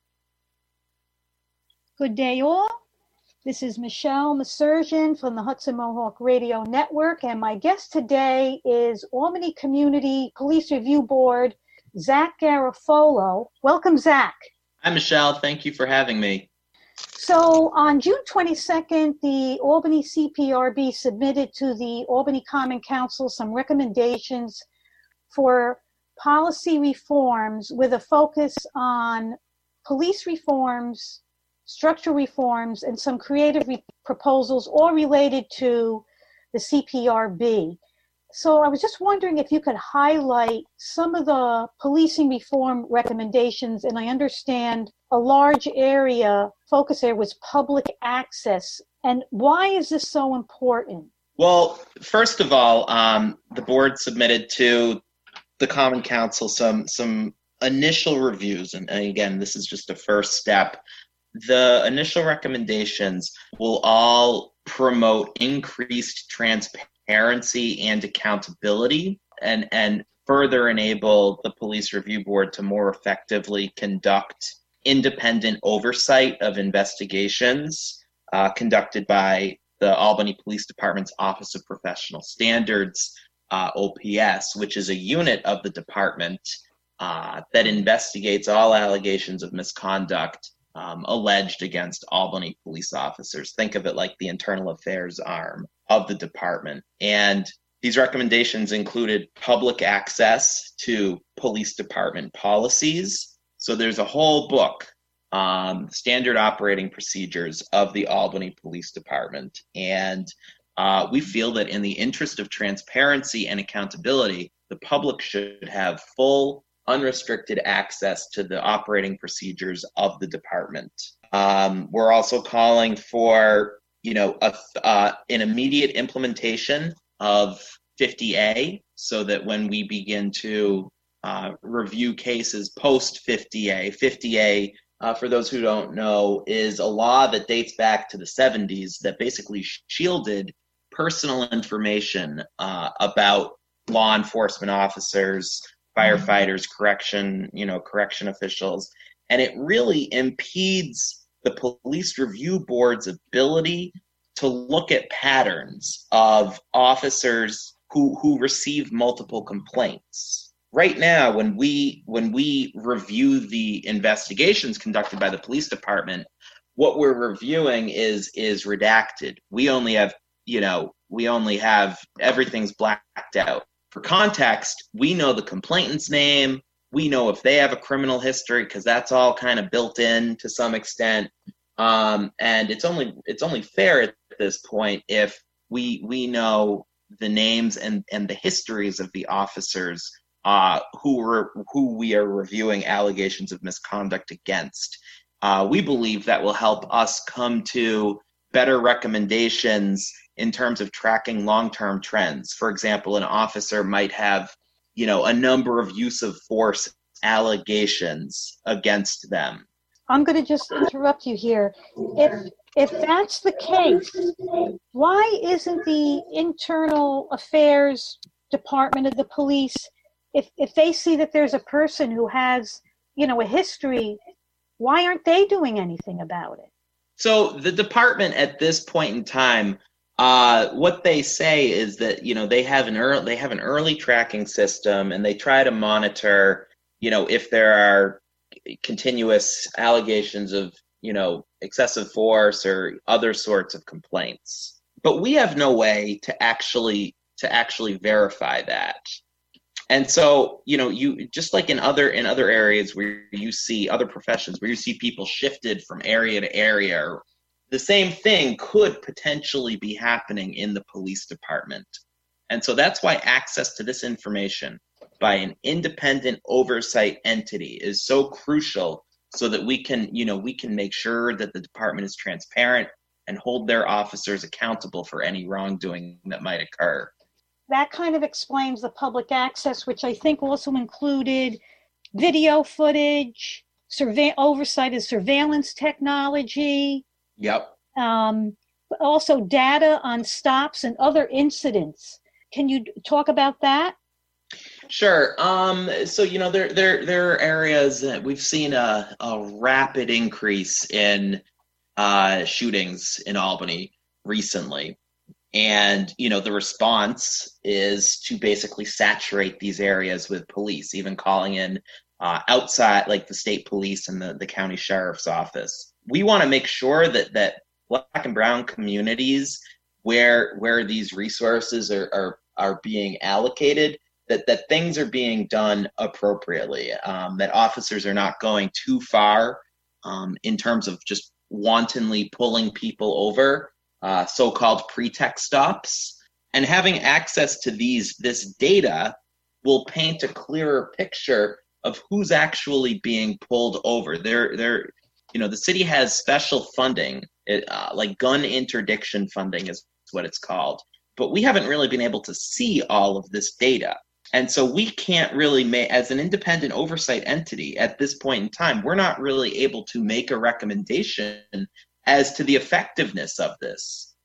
Good day, all. This is Michelle Masurgeon from the Hudson Mohawk Radio Network, and my guest today is Albany Community Police Review Board, Zach Garofolo. Welcome, Zach. Hi, Michelle. Thank you for having me. So on June twenty-second, the Albany C P R B submitted to the Albany Common Council some recommendations for policy reforms with a focus on police reforms, structural reforms, and some creative re- proposals all related to the C P R B. So I was just wondering if you could highlight some of the policing reform recommendations, and I understand a large area, focus area was public access. And why is this so important? Well, first of all, um, the board submitted to the Common Council some some initial reviews, and, and again, this is just a first step. The initial recommendations will all promote increased transparency transparency and accountability, and, and further enable the Police Review Board to more effectively conduct independent oversight of investigations uh, conducted by the Albany Police Department's Office of Professional Standards, uh, O P S, which is a unit of the department uh, that investigates all allegations of misconduct um, alleged against Albany police officers. Think of it like the internal affairs arm of the department. And these recommendations included public access to police department policies. So there's a whole book, um, standard operating procedures of the Albany Police Department. And uh, we feel that in the interest of transparency and accountability, the public should have full, unrestricted access to the operating procedures of the department. Um, we're also calling for, you know, a, uh, an immediate implementation of fifty A, so that when we begin to uh, review cases post fifty A, fifty A, uh, for those who don't know, is a law that dates back to the seventies that basically shielded personal information uh, about law enforcement officers, firefighters, correction, you know, correction officials, and it really impedes the Police Review Board's ability to look at patterns of officers who who receive multiple complaints. Right now, when we when we review the investigations conducted by the police department, what we're reviewing is is redacted. We only have, you know, we only have everything's blacked out. For context, we know the complainant's name. We know if they have a criminal history, because that's all kind of built in to some extent. Um, and it's only it's only fair at this point if we we know the names and, and the histories of the officers uh, who were who we are reviewing allegations of misconduct against. Uh, we believe that will help us come to better recommendations in terms of tracking long-term trends. For example, an officer might have, you know, a number of use of force allegations against them. I'm going to just interrupt you here. If if that's the case, why isn't the internal affairs department of the police, if if they see that there's a person who has, you know, a history, why aren't they doing anything about it? So the department at this point in time, uh, what they say is that, you know, they have an early, they have an early tracking system, and they try to monitor, you know, if there are continuous allegations of, you know, excessive force or other sorts of complaints. But we have no way to actually to actually verify that. And so, you know, you just like in other in other areas where you see other professions where you see people shifted from area to area, the same thing could potentially be happening in the police department. And so that's why access to this information by an independent oversight entity is so crucial, so that we can, you know, we can make sure that the department is transparent and hold their officers accountable for any wrongdoing that might occur. That kind of explains the public access, which I think also included video footage, survey oversight of surveillance technology. Yep. Um, but also data on stops and other incidents. Can you talk about that? Sure. Um, so, you know, there there there are areas that we've seen a, a rapid increase in uh, shootings in Albany recently. And, you know, the response is to basically saturate these areas with police, even calling in uh, outside, like the state police and the, the county sheriff's office. We want to make sure that that Black and brown communities where where these resources are are, are being allocated, that, that things are being done appropriately, um, that officers are not going too far um, in terms of just wantonly pulling people over, uh, so-called pretext stops. And having access to these this data will paint a clearer picture of who's actually being pulled over. There, there, you know, the city has special funding, it, uh, like gun interdiction funding is what it's called. But we haven't really been able to see all of this data. And so we can't really make, as an independent oversight entity at this point in time, we're not really able to make a recommendation as to the effectiveness of this.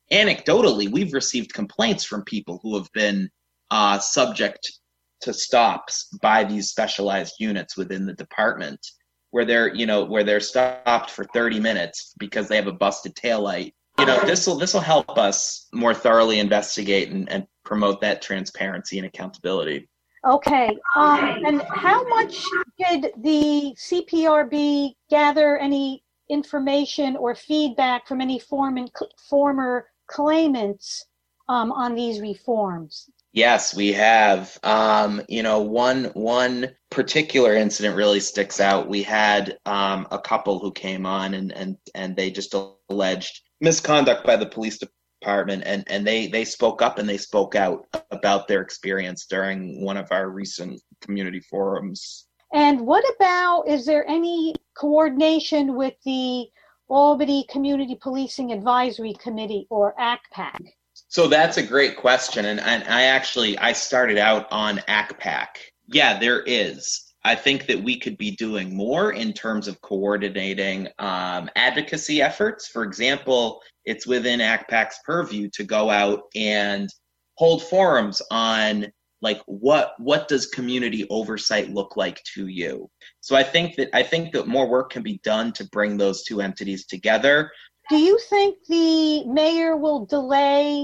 anecdotally, we've received complaints from people who have been uh, subject to stops by these specialized units within the department, where they're, you know, where they're stopped for thirty minutes because they have a busted taillight. You know, this will this will help us more thoroughly investigate and, and promote that transparency and accountability. Okay. Um, and how much did the C P R B gather any information or feedback from any form former claimants um, on these reforms? Yes, we have. Um, you know, one one particular incident really sticks out. We had um, a couple who came on and, and, and they just alleged misconduct by the police department, and, and they, they spoke up and they spoke out about their experience during one of our recent community forums. And what about, is there any coordination with the Albany Community Policing Advisory Committee, or A C P A C? So that's a great question. And, and I actually, I started out on A C P A C. Yeah, there is. I think that we could be doing more in terms of coordinating um, advocacy efforts. For example, it's within A C P A C's purview to go out and hold forums on, like, what what does community oversight look like to you? So I think that I think that more work can be done to bring those two entities together. Do you think the mayor will delay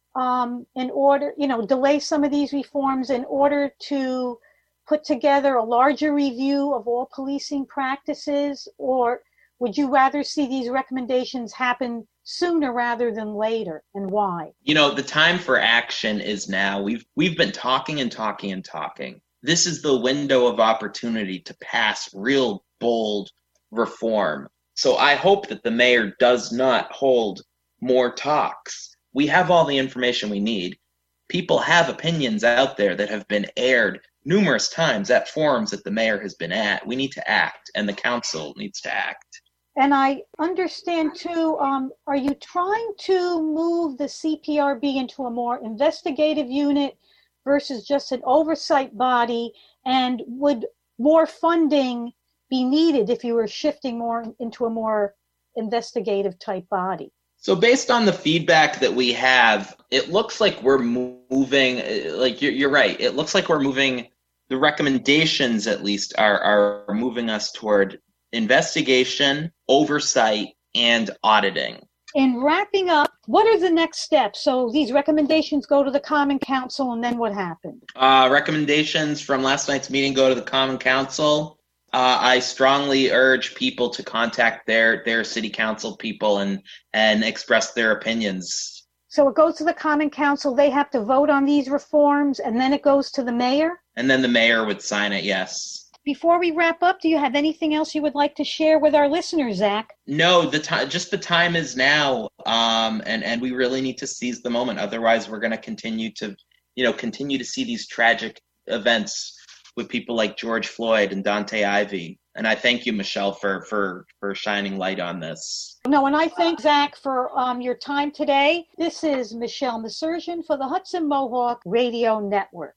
um, in order, you know, delay some of these reforms in order to put together a larger review of all policing practices? Or would you rather see these recommendations happen sooner rather than later, and why? You know, the time for action is now. We've we've been talking and talking and talking. This is the window of opportunity to pass real bold reform. So I hope that the mayor does not hold more talks. We have all the information we need. People have opinions out there that have been aired numerous times at forums that the mayor has been at. We need to act, and the council needs to act. And I understand too, um, are you trying to move the C P R B into a more investigative unit versus just an oversight body? And would more funding be needed if you were shifting more into a more investigative type body? So based on the feedback that we have, it looks like we're moving, like you're, you're right, it looks like we're moving, the recommendations at least are, are moving us toward investigation, oversight, and auditing. In wrapping up, what are the next steps? So these recommendations go to the Common Council, and then what happened? Uh, recommendations from last night's meeting go to the Common Council. Uh, I strongly urge people to contact their, their city council people and, and express their opinions. So it goes to the Common Council, they have to vote on these reforms, and then it goes to the mayor? And then the mayor would sign it, yes. Before we wrap up, do you have anything else you would like to share with our listeners, Zach? No, the time, just the time is now, um, and and we really need to seize the moment. Otherwise, we're going to continue to, you know, continue to see these tragic events with people like George Floyd and Dante Ivey. And I thank you, Michelle, for for for shining light on this. No, and I thank Zach for um, your time today. This is Michelle Masurgeon for the Hudson Mohawk Radio Network.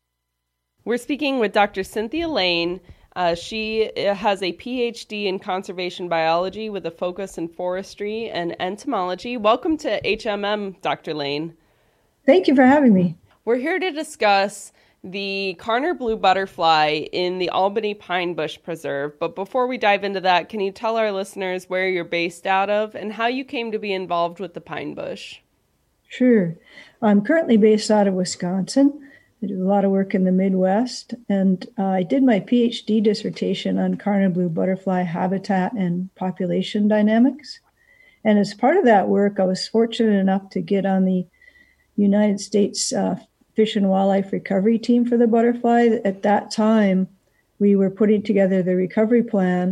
We're speaking with Doctor Cynthia Lane. Uh, she has a P H D in conservation biology with a focus in forestry and entomology. Welcome to H M M, Doctor Lane. Thank you for having me. We're here to discuss the Karner blue butterfly in the Albany Pine Bush Preserve. But before we dive into that, can you tell our listeners where you're based out of and how you came to be involved with the pine bush? Sure. I'm currently based out of Wisconsin. I do a lot of work in the Midwest, and uh, I did my P H D dissertation on Karner blue butterfly habitat and population dynamics. And as part of that work, I was fortunate enough to get on the United States uh, Fish and Wildlife Recovery Team for the butterfly. At that time, we were putting together the recovery plan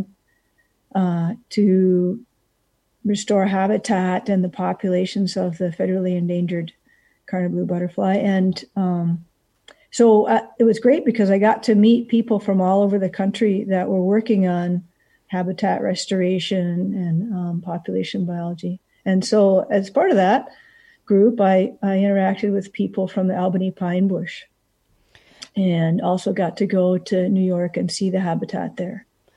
uh, to restore habitat and the populations of the federally endangered Karner blue butterfly. And um, So uh, it was great because I got to meet people from all over the country that were working on habitat restoration and um, population biology. And so as part of that group, I, I interacted with people from the Albany Pine Bush and also got to go to New York and see the habitat there.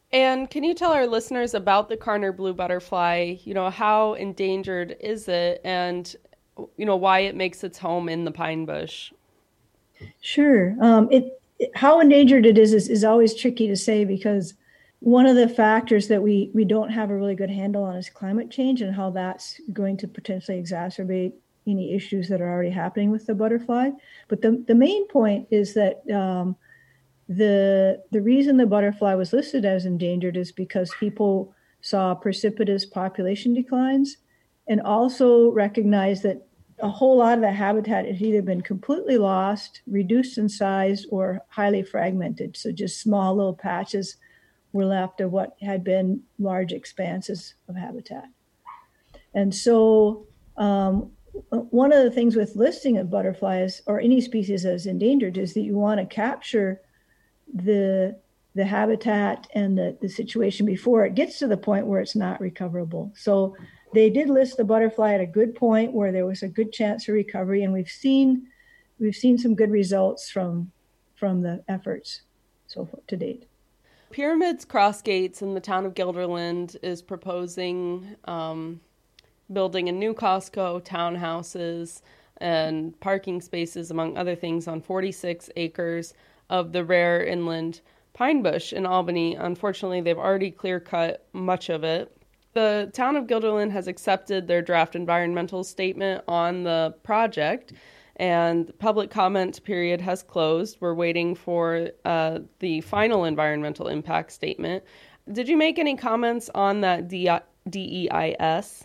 And can you tell our listeners about the Karner blue butterfly? You know, how endangered is it, and, you know, why it makes its home in the pine bush? Sure. Um, it, it how endangered it is, is is always tricky to say, because one of the factors that we we don't have a really good handle on is climate change and how that's going to potentially exacerbate any issues that are already happening with the butterfly. But the the main point is that um, the the reason the butterfly was listed as endangered is because people saw precipitous population declines, and also recognized that a whole lot of the habitat has either been completely lost, reduced in size, or highly fragmented. So just small little patches were left of what had been large expanses of habitat. And so um, one of the things with listing of butterflies or any species as endangered is that you want to capture the the habitat and the, the situation before it gets to the point where it's not recoverable. So they did list the butterfly at a good point where there was a good chance for recovery, and we've seen we've seen some good results from from the efforts so far to date. Pyramids Crossgates in the town of Guilderland is proposing um, building a new Costco, townhouses, and parking spaces, among other things, on forty-six acres of the rare inland pine bush in Albany. Unfortunately, they've already clear-cut much of it. The town of Guilderland has accepted their draft environmental statement on the project, and the public comment period has closed. We're waiting for uh, the final environmental impact statement. Did you make any comments on that D E I S?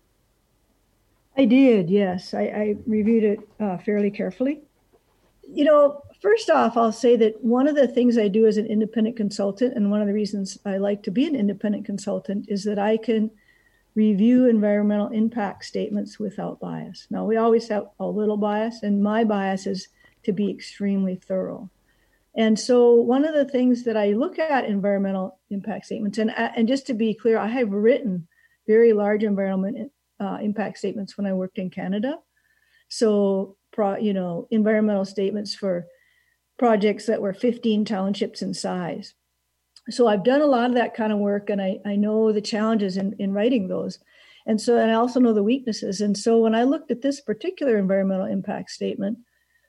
I did, yes. I, I reviewed it uh, fairly carefully. You know, first off, I'll say that one of the things I do as an independent consultant, and one of the reasons I like to be an independent consultant, is that I can review environmental impact statements without bias. Now, we always have a little bias, and my bias is to be extremely thorough. And so one of the things that I look at environmental impact statements, and, and just to be clear, I have written very large environmental uh, impact statements when I worked in Canada. So, pro, you know, environmental statements for projects that were fifteen townships in size. So I've done a lot of that kind of work, and I, I know the challenges in, in writing those. And so, and I also know the weaknesses. And so when I looked at this particular environmental impact statement,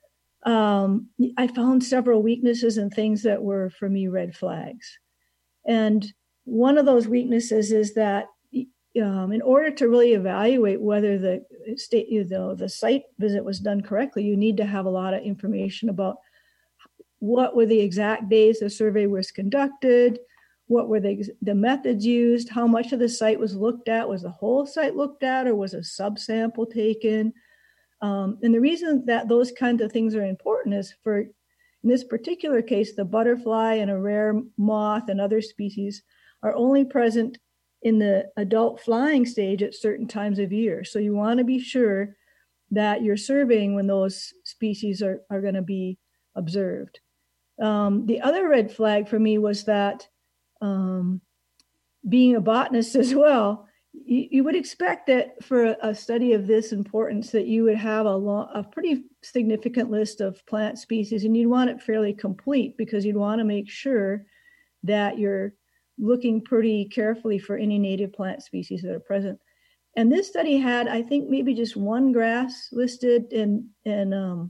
um, I found several weaknesses and things that were, for me, red flags. And one of those weaknesses is that um, in order to really evaluate whether the state, you know, the site visit was done correctly, you need to have a lot of information about what were the exact days the survey was conducted, what were the, the methods used, how much of the site was looked at, was the whole site looked at, or was a subsample taken? Um, and the reason that those kinds of things are important is for, in this particular case, the butterfly and a rare moth and other species are only present in the adult flying stage at certain times of year. So you want to be sure that you're surveying when those species are, are going to be observed. Um, the other red flag for me was that um, being a botanist as well, you, you would expect that for a, a study of this importance that you would have a, long, a pretty significant list of plant species, and you'd want it fairly complete because you'd want to make sure that you're looking pretty carefully for any native plant species that are present. And this study had, I think, maybe just one grass listed, and and um,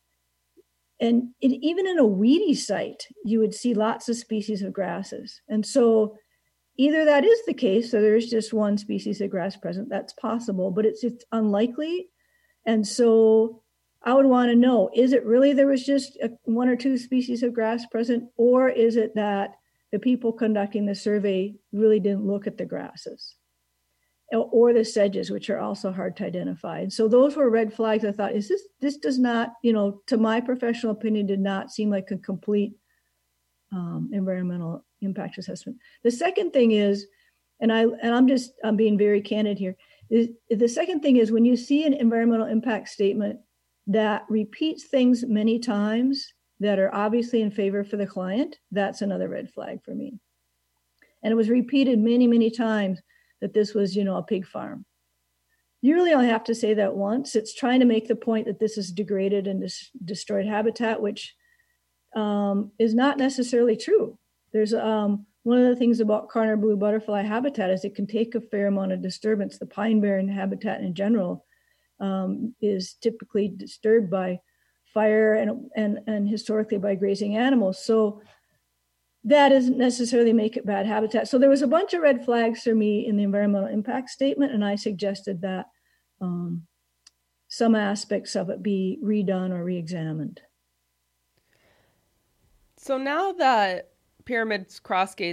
and it, even in a weedy site, you would see lots of species of grasses. And so either that is the case, so there's just one species of grass present, that's possible, but it's it's unlikely. And so I would want to know, is it really there was just a, one or two species of grass present, or is it that the people conducting the survey really didn't look at the grasses or the sedges, which are also hard to identify? And so those were red flags. I thought, is this, this does not, you know, to my professional opinion, did not seem like a complete um, environmental impact assessment. The second thing is, and I, and I'm just, I'm being very candid here, is the second thing is when you see an environmental impact statement that repeats things many times that are obviously in favor for the client, that's another red flag for me. And it was repeated many, many times that this was, you know, a pig farm. You really only have to say that once. It's trying to make the point that this is degraded and dis- destroyed habitat, which um, is not necessarily true. There's um, one of the things about Karner blue butterfly habitat is it can take a fair amount of disturbance. The pine barren habitat in general um, is typically disturbed by fire and, and, and historically by grazing animals. So that doesn't necessarily make it bad habitat. So there was a bunch of red flags for me in the environmental impact statement, and I suggested that um, some aspects of it be redone or re-examined. So now that Pyramids Crossgates